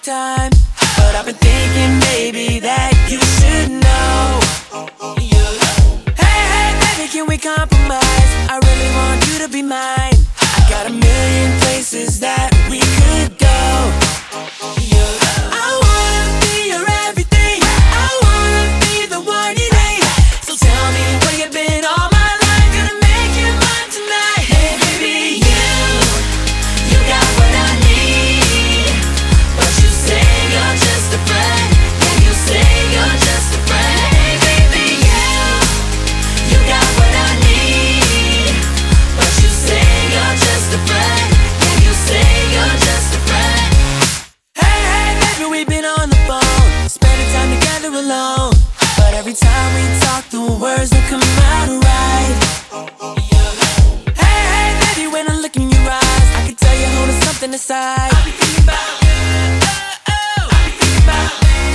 time, but I've been thinking maybe that you should know. Hey, baby, can we compromise? I really want you to be mine. I got a million places that we could go. I wanna be your everything. I wanna be the one you need. So tell me where you've been all my life. Gonna make you mine tonight. Hey, baby, you got what I need. But you say you're just a friend. Yeah, you say you're just a friend. Hey, baby, you got what I need. But you say you're just a friend. Yeah, you say you're just a friend. Hey, baby, we've been on the phone, spending time together alone. But every time we talk, the words don't come out right. Hey, baby, when I look in your eyes, I can tell you're holding something inside. I be thinking about I be thinking about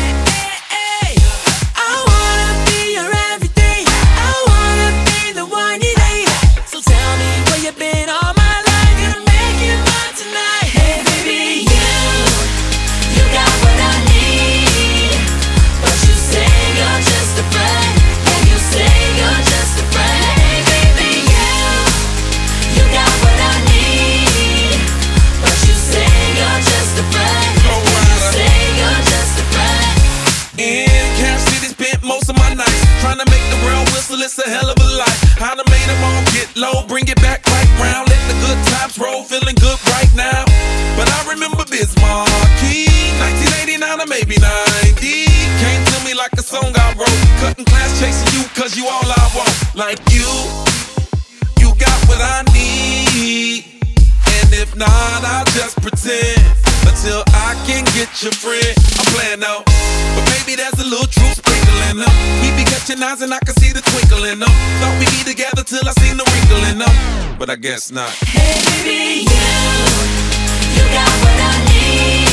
I wanna be your everything. I wanna be the one you need. So tell me where you've been all my life. Gonna make you mine tonight. Hey, baby, you got what I need. But you say you're just a friend. Yeah, you say you're just a friend. Hey, baby, you got what I need. But you say you're just a friend. Yeah, you say you're just a friend. In Cap City, spent most of my nights trying to make the world whistle. It's a hell of a life. I done made them all get low, bring it back right round. Let the good times roll, feeling good right now. But I remember Bismarck, 1989 or maybe 90. Came to me like a song I wrote. Cutting class, chasing you, cause you all I want. Like you got what I need. And if not, I'll just pretend until I can get your friend. I'm playing now, but baby, there's a little truth sprinkling them. We be catching eyes and I can see the twinkle in them. Thought we'd be together till I seen the wrinkle in them, but I guess not. Hey, baby, you got what I need.